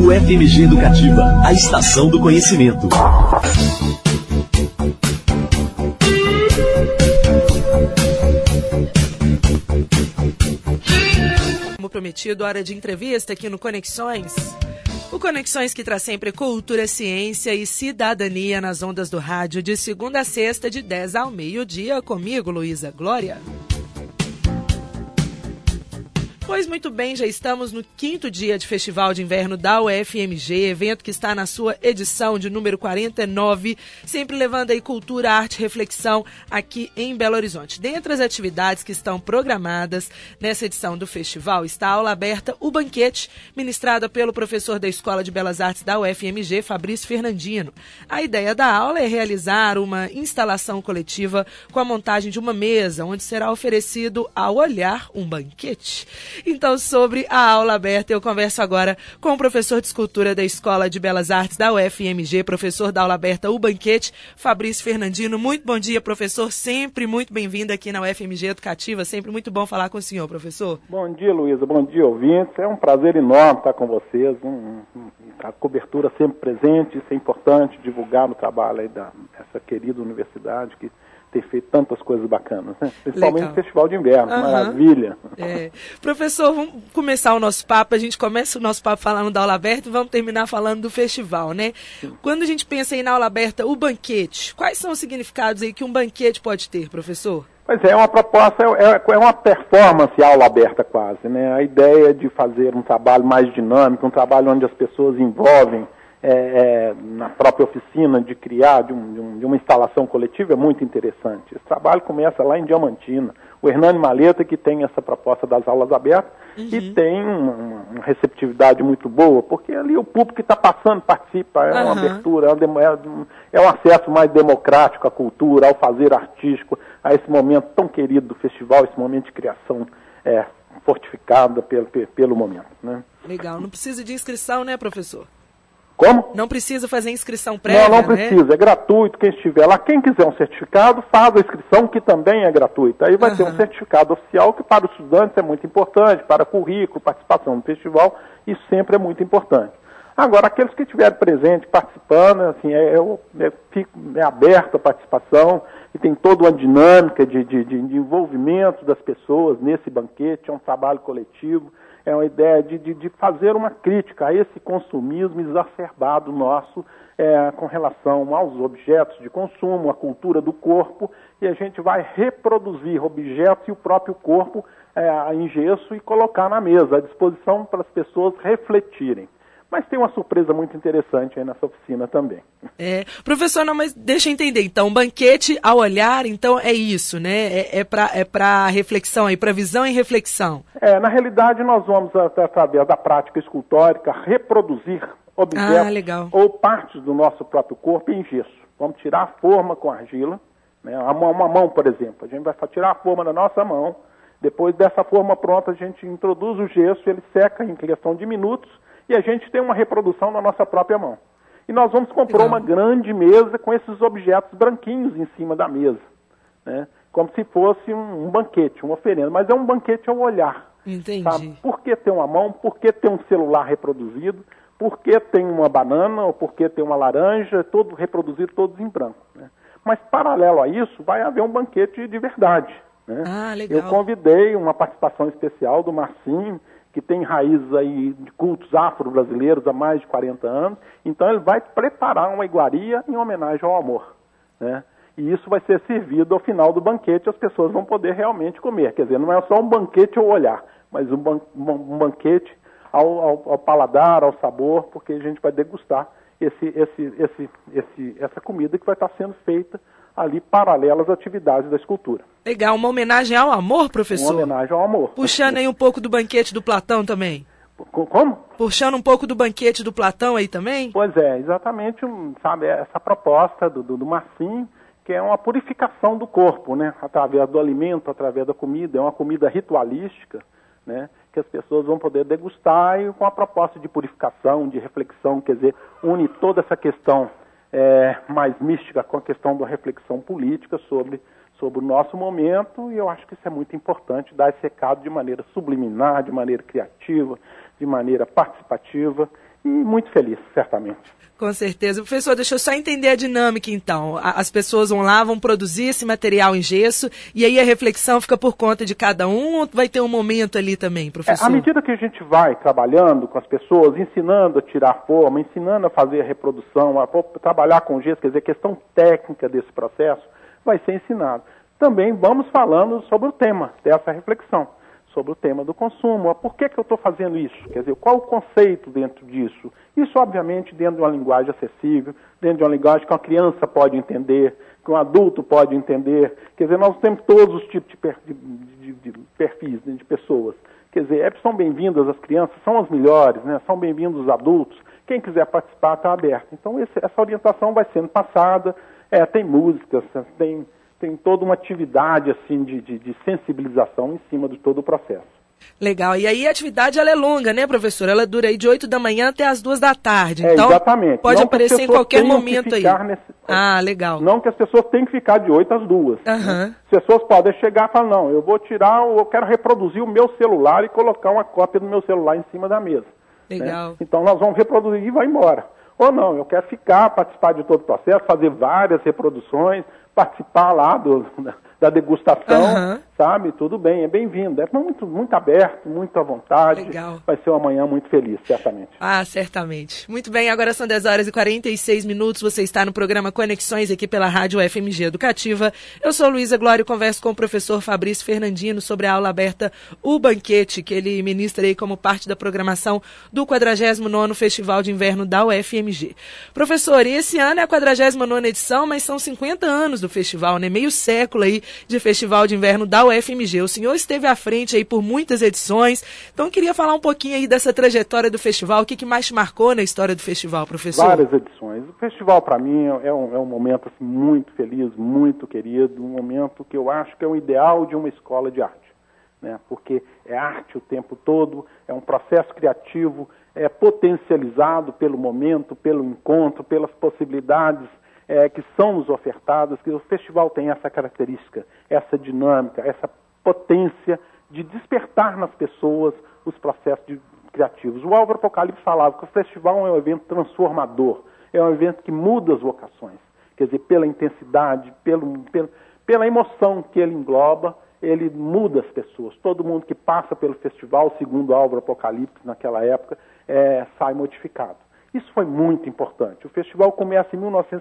UFMG Educativa, a estação do conhecimento. Como prometido, hora de entrevista aqui no Conexões. O Conexões que traz sempre cultura, ciência e cidadania nas ondas do rádio de segunda a sexta, de 10 ao meio-dia, comigo, Luísa Glória. Pois muito bem, já estamos no 5º dia de Festival de Inverno da UFMG, evento que está na sua edição de número 49, sempre levando aí cultura, arte e reflexão aqui em Belo Horizonte. Dentre as atividades que estão programadas nessa edição do festival está a aula aberta O Banquete, ministrada pelo professor da Escola de Belas Artes da UFMG, Fabrício Fernandino. A ideia da aula é realizar uma instalação coletiva com a montagem de uma mesa, onde será oferecido ao olhar um banquete. Então, sobre a aula aberta, eu converso agora com o professor de escultura da Escola de Belas Artes da UFMG, professor da aula aberta O Banquete, Fabrício Fernandino. Muito bom dia, professor. Sempre muito bem-vindo aqui na UFMG Educativa. Sempre muito bom falar com o senhor, professor. Bom dia, Luísa. Bom dia, ouvintes. É um prazer enorme estar com vocês. A cobertura sempre presente. Isso é importante, divulgar o trabalho aí dessa querida universidade que ter feito tantas coisas bacanas, né? Principalmente no Festival de Inverno, maravilha. Professor, vamos começar o nosso papo, a gente começa o nosso papo falando da aula aberta e vamos terminar falando do festival, né? Sim. Quando a gente pensa aí na aula aberta, o banquete, quais são os significados aí que um banquete pode ter, professor? Pois é uma proposta, é uma performance aula aberta quase, né? A ideia de fazer um trabalho mais dinâmico, um trabalho onde as pessoas envolvem na própria oficina, de criar de uma instalação coletiva, é muito interessante. Esse trabalho começa lá em Diamantina. O Hernani Maleta, que tem essa proposta das aulas abertas, e tem uma receptividade muito boa, porque ali o público que está passando participa, é uma abertura, é um acesso mais democrático à cultura, ao fazer artístico, a esse momento tão querido do festival, esse momento de criação fortificada pelo momento, né? Legal, não precisa de inscrição, né, professor? Como? Não precisa fazer inscrição prévia, não precisa, né? É gratuito, quem estiver lá. Quem quiser um certificado, faz a inscrição, que também é gratuita. Aí vai ter um certificado oficial, que para os estudantes é muito importante, para currículo, participação no festival, isso sempre é muito importante. Agora, aqueles que estiverem presentes, participando, assim, é aberta a participação, e tem toda uma dinâmica de envolvimento das pessoas nesse banquete, é um trabalho coletivo. É uma ideia de fazer uma crítica a esse consumismo exacerbado nosso com relação aos objetos de consumo, à cultura do corpo, e a gente vai reproduzir objetos e o próprio corpo em gesso e colocar na mesa, à disposição para as pessoas refletirem. Mas tem uma surpresa muito interessante aí nessa oficina também. Professor, não, mas deixa eu entender. Então, banquete ao olhar, então é isso, né? É para reflexão aí, para visão e reflexão. Na realidade, nós vamos, através da prática escultórica, reproduzir objetos ou partes do nosso próprio corpo em gesso. Vamos tirar a forma com argila, né? Uma mão, por exemplo. A gente vai tirar a forma da nossa mão. Depois dessa forma pronta, a gente introduz o gesso, ele seca em questão de minutos, e a gente tem uma reprodução na nossa própria mão. E nós vamos comprar uma grande mesa com esses objetos branquinhos em cima da mesa, né? Como se fosse um banquete, uma oferenda. Mas é um banquete ao olhar. Entendi. Sabe? Por que ter uma mão? Por que ter um celular reproduzido? Por que tem uma banana? Ou por que tem uma laranja? Todo reproduzido, todos em branco, né? Mas, paralelo a isso, vai haver um banquete de verdade, né? Legal. Eu convidei uma participação especial do Marcinho, que tem raízes aí de cultos afro-brasileiros há mais de 40 anos, então ele vai preparar uma iguaria em homenagem ao amor, né? E isso vai ser servido ao final do banquete, as pessoas vão poder realmente comer. Quer dizer, não é só um banquete ao olhar, mas um banquete ao paladar, ao sabor, porque a gente vai degustar essa comida que vai estar sendo feita ali paralela às atividades da escultura. Legal, uma homenagem ao amor, professor? Uma homenagem ao amor. Puxando aí um pouco do banquete do Platão também. Como? Puxando um pouco do banquete do Platão aí também? Pois é, exatamente, sabe, essa proposta do Marcinho, que é uma purificação do corpo, né? Através do alimento, através da comida, é uma comida ritualística, né? Que as pessoas vão poder degustar e com a proposta de purificação, de reflexão, quer dizer, une toda essa questão mais mística com a questão da reflexão política sobre o nosso momento, e eu acho que isso é muito importante, dar esse recado de maneira subliminar, de maneira criativa, de maneira participativa, e muito feliz, certamente. Com certeza. Professor, deixa eu só entender a dinâmica, então. As pessoas vão lá, vão produzir esse material em gesso, e aí a reflexão fica por conta de cada um, ou vai ter um momento ali também, professor? À medida que a gente vai trabalhando com as pessoas, ensinando a tirar forma, ensinando a fazer a reprodução, a trabalhar com gesso, quer dizer, a questão técnica desse processo vai ser ensinado. Também vamos falando sobre o tema dessa reflexão, sobre o tema do consumo. Por que eu estou fazendo isso? Quer dizer, qual o conceito dentro disso? Isso, obviamente, dentro de uma linguagem acessível, dentro de uma linguagem que uma criança pode entender, que um adulto pode entender. Quer dizer, nós temos todos os tipos de perfis de pessoas. Quer dizer, são bem-vindas as crianças, são as melhores, né? São bem-vindos os adultos. Quem quiser participar está aberto. Então, essa orientação vai sendo passada. Tem músicas, tem toda uma atividade assim, de sensibilização em cima de todo o processo. Legal. E aí a atividade ela é longa, né, professor? Ela dura aí de 8 da manhã até as 2 da tarde. Então, exatamente. Pode não aparecer em qualquer momento aí. Legal. Não que as pessoas tenham que ficar de 8 às 2. Né? As pessoas podem chegar e falar, não, eu quero reproduzir o meu celular e colocar uma cópia do meu celular em cima da mesa. Legal. Né? Então nós vamos reproduzir e vai embora. Ou não, eu quero participar de todo o processo, fazer várias reproduções, participar lá da degustação, sabe? Tudo bem, é bem-vindo. É muito aberto, muito à vontade. Legal. Vai ser uma manhã muito feliz, certamente. Certamente. Muito bem, agora são 10 horas e 46 minutos. Você está no programa Conexões aqui pela Rádio FMG Educativa. Eu sou Luísa Glória e converso com o professor Fabrício Fernandino sobre a aula aberta O Banquete, que ele ministra aí como parte da programação do 49º Festival de Inverno da UFMG. Professor, e esse ano é a 49ª edição, mas são 50 anos do festival, né? Meio século aí de Festival de Inverno da UFMG. O senhor esteve à frente aí por muitas edições, então eu queria falar um pouquinho aí dessa trajetória do festival. O que mais te marcou na história do festival, professor? Várias edições. O festival, para mim, é um momento assim, muito feliz, muito querido, um momento que eu acho que é o ideal de uma escola de arte, né? Porque é arte o tempo todo, é um processo criativo, é potencializado pelo momento, pelo encontro, pelas possibilidades que são nos ofertadas, que o festival tem essa característica, essa dinâmica, essa potência de despertar nas pessoas os processos criativos. O Álvaro Apocalipse falava que o festival é um evento transformador, é um evento que muda as vocações, quer dizer, pela intensidade, pela emoção que ele engloba, ele muda as pessoas. Todo mundo que passa pelo festival, segundo o Álvaro Apocalipse naquela época, sai modificado. Isso foi muito importante. O festival começa em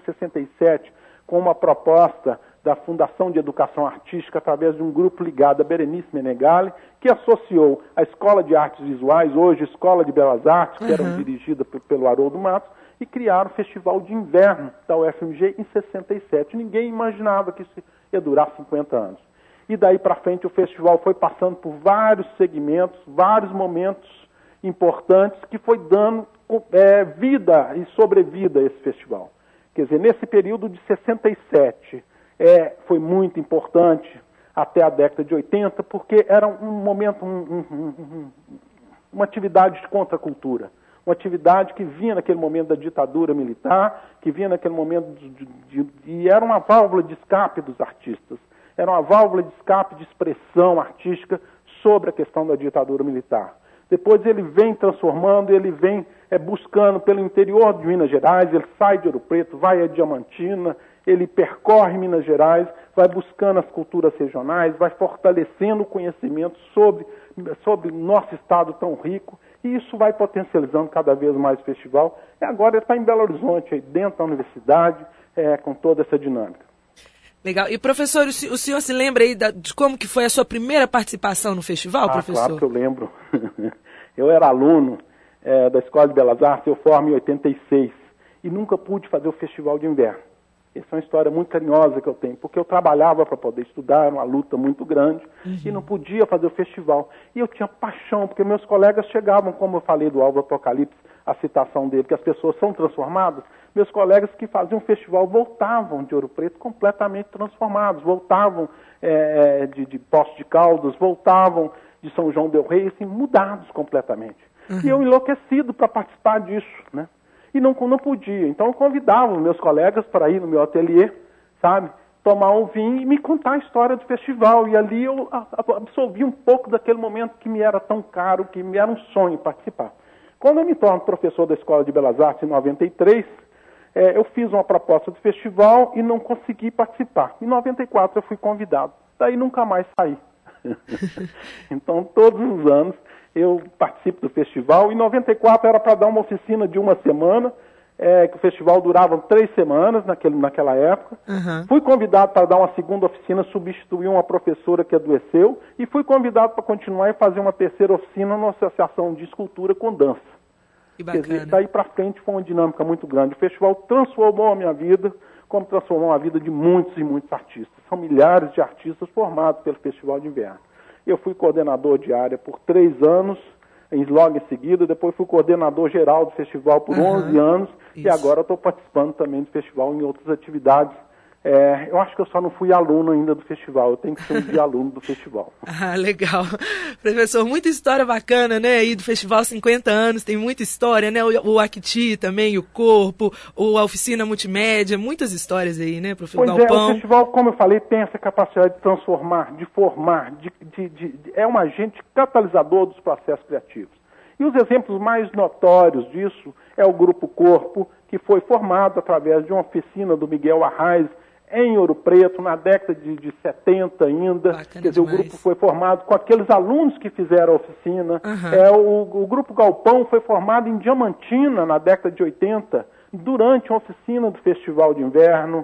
1967 com uma proposta da Fundação de Educação Artística através de um grupo ligado a Berenice Menegali, que associou a Escola de Artes Visuais, hoje Escola de Belas Artes, que era dirigida pelo Haroldo Matos, e criaram o Festival de Inverno da UFMG em 67. Ninguém imaginava que isso ia durar 50 anos. E daí para frente o festival foi passando por vários segmentos, vários momentos importantes que foi dando vida e sobrevida a esse festival. Quer dizer, nesse período de 67 foi muito importante até a década de 80, porque era um momento, uma atividade de contracultura, uma atividade que vinha naquele momento da ditadura militar, que vinha naquele momento e era uma válvula de escape dos artistas, era uma válvula de escape de expressão artística sobre a questão da ditadura militar. Depois ele vem transformando, ele vem buscando pelo interior de Minas Gerais, ele sai de Ouro Preto, vai a Diamantina, ele percorre Minas Gerais, vai buscando as culturas regionais, vai fortalecendo o conhecimento sobre o nosso estado tão rico, e isso vai potencializando cada vez mais o festival. E agora ele está em Belo Horizonte, aí dentro da universidade, com toda essa dinâmica. Legal. E, professor, o senhor se lembra aí de como que foi a sua primeira participação no festival, professor? Claro que eu lembro. Eu era aluno da Escola de Belas Artes, eu formo em 86, e nunca pude fazer o Festival de Inverno. Essa é uma história muito carinhosa que eu tenho, porque eu trabalhava para poder estudar, era uma luta muito grande, e não podia fazer o festival. E eu tinha paixão, porque meus colegas chegavam, como eu falei do Álvaro Apocalipse, a citação dele, que as pessoas são transformadas. Meus colegas que faziam festival voltavam de Ouro Preto completamente transformados, voltavam de Poços de Caldas, voltavam de São João del Rei, assim, mudados completamente. E eu enlouquecido para participar disso, né? E não podia. Então eu convidava os meus colegas para ir no meu ateliê, sabe? Tomar um vinho e me contar a história do festival. E ali eu absorvi um pouco daquele momento que me era tão caro, que me era um sonho participar. Quando eu me torno professor da Escola de Belas Artes em 93, eu fiz uma proposta de festival e não consegui participar. Em 94 eu fui convidado, daí nunca mais saí. Então, todos os anos eu participo do festival. Em 94 era para dar uma oficina de uma semana, que o festival durava 3 semanas naquela época. Uhum. Fui convidado para dar uma segunda oficina, substituir uma professora que adoeceu, e fui convidado para continuar e fazer uma terceira oficina na Associação de Escultura com Dança. Que bacana. Quer dizer, daí para frente foi uma dinâmica muito grande. O festival transformou a minha vida, como transformou a vida de muitos e muitos artistas. São milhares de artistas formados pelo Festival de Inverno. Eu fui coordenador de área por 3 anos, logo em seguida, depois fui coordenador geral do festival por 11 anos, isso. E agora estou participando também do festival em outras atividades. Eu acho que eu só não fui aluno ainda do festival, eu tenho que ser um dia aluno do festival. Ah, legal. Professor, muita história bacana, né, aí do festival 50 anos, tem muita história, né, o Acti também, o Corpo, a Oficina Multimédia, muitas histórias aí, né, professor Galpão? O festival, como eu falei, tem essa capacidade de transformar, de formar, é um agente catalisador dos processos criativos. E os exemplos mais notórios disso é o Grupo Corpo, que foi formado através de uma oficina do Miguel Arraes, em Ouro Preto, na década de 70 ainda. Bacana. Quer dizer, demais. O grupo foi formado com aqueles alunos que fizeram a oficina. Uhum. O Grupo Galpão foi formado em Diamantina, na década de 80, durante uma oficina do Festival de Inverno.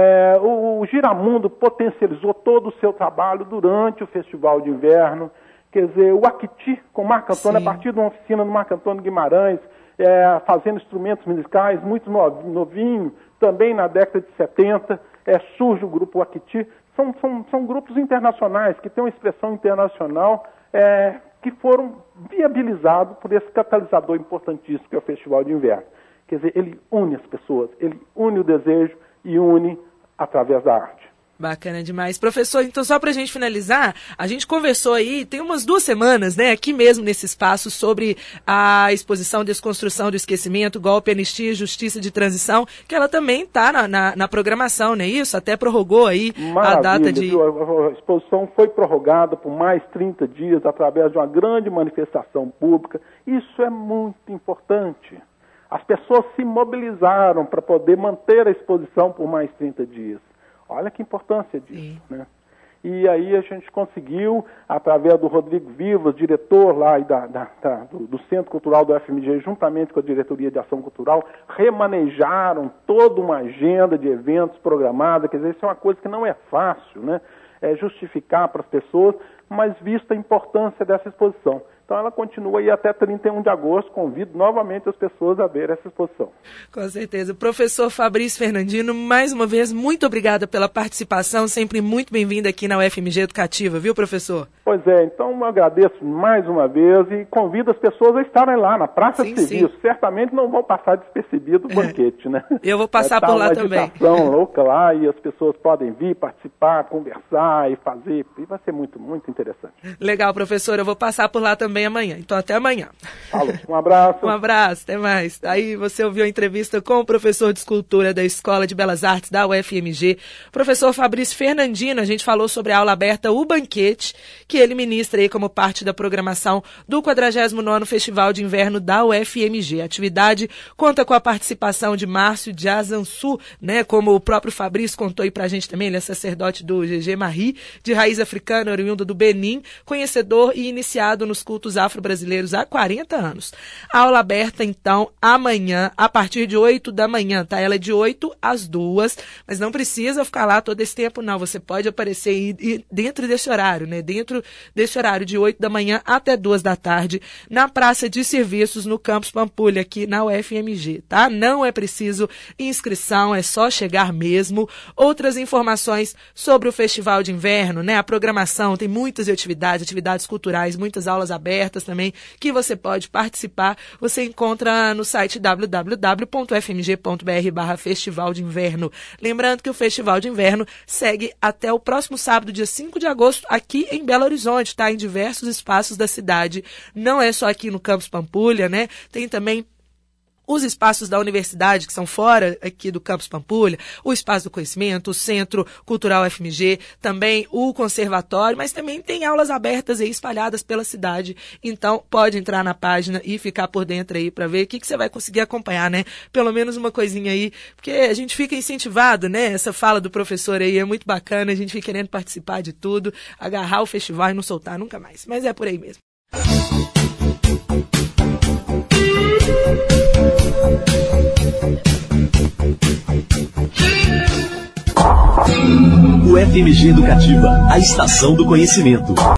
O Giramundo potencializou todo o seu trabalho durante o Festival de Inverno. Quer dizer, o Acti, com o Marco Antônio, a partir de uma oficina do Marco Antônio Guimarães, fazendo instrumentos musicais, muito novinho, também na década de 70, surge o Grupo Acti. São grupos internacionais, que têm uma expressão internacional, que foram viabilizados por esse catalisador importantíssimo que é o Festival de Inverno. Quer dizer, ele une as pessoas, ele une o desejo e une através da arte. Bacana demais. Professor, então só para a gente finalizar, a gente conversou aí, tem umas 2 semanas, né, aqui mesmo nesse espaço, sobre a exposição Desconstrução do Esquecimento, Golpe, Anistia e Justiça de Transição, que ela também está na programação, não é isso? Até prorrogou aí a data de... A exposição foi prorrogada por mais 30 dias através de uma grande manifestação pública. Isso é muito importante. As pessoas se mobilizaram para poder manter a exposição por mais 30 dias. Olha que importância disso, né? E aí a gente conseguiu, através do Rodrigo Vivas, diretor lá do Centro Cultural do FMG, juntamente com a Diretoria de Ação Cultural, remanejaram toda uma agenda de eventos programada. Quer dizer, isso é uma coisa que não é fácil, né? Justificar para as pessoas, mas vista a importância dessa exposição. Então ela continua aí até 31 de agosto, convido novamente as pessoas a ver essa exposição. Com certeza. Professor Fabrício Fernandino, mais uma vez, muito obrigada pela participação, sempre muito bem-vindo aqui na UFMG Educativa, viu, professor? Pois é, então eu agradeço mais uma vez e convido as pessoas a estarem lá na Praça de Serviço. Certamente não vão passar despercebido o banquete, né? Eu vou passar por lá também. Uma agitação louca lá e as pessoas podem vir participar, conversar e fazer, e vai ser muito, muito interessante. Legal, professor, eu vou passar por lá também amanhã. Então, até amanhã. Falou. Um abraço. Um abraço, até mais. Aí você ouviu a entrevista com o professor de escultura da Escola de Belas Artes da UFMG, professor Fabrício Fernandino. A gente falou sobre a aula aberta O Banquete, que ele ministra aí como parte da programação do 49º Festival de Inverno da UFMG. A atividade conta com a participação de Márcio de Azansu, né, como o próprio Fabrício contou aí pra gente também, ele é sacerdote do GG Marri, de raiz africana, oriundo do Benin, conhecedor e iniciado nos cultos afro-brasileiros há 40 anos. A aula aberta, então, amanhã, a partir de 8 da manhã, tá? Ela é de 8 às 2, mas não precisa ficar lá todo esse tempo, não. Você pode aparecer aí dentro desse horário, né? Dentro desse horário de 8 da manhã até 2 da tarde, na Praça de Serviços, no Campus Pampulha, aqui na UFMG, tá? Não é preciso inscrição, é só chegar mesmo. Outras informações sobre o Festival de Inverno, né? A programação, tem muitas atividades culturais, muitas aulas abertas também, que você pode participar. Você encontra no site www.fmg.br/Festival de Inverno. Lembrando que o Festival de Inverno segue até o próximo sábado, dia 5 de agosto, aqui em Belo Horizonte, tá? Em diversos espaços da cidade. Não é só aqui no Campus Pampulha, né? Tem também os espaços da universidade, que são fora aqui do Campus Pampulha, o Espaço do Conhecimento, o Centro Cultural UFMG, também o Conservatório, mas também tem aulas abertas aí espalhadas pela cidade. Então, pode entrar na página e ficar por dentro aí para ver o que você vai conseguir acompanhar, né? Pelo menos uma coisinha aí, porque a gente fica incentivado, né? Essa fala do professor aí é muito bacana, a gente fica querendo participar de tudo, agarrar o festival e não soltar nunca mais. Mas é por aí mesmo. UFMG Educativa, a estação do conhecimento.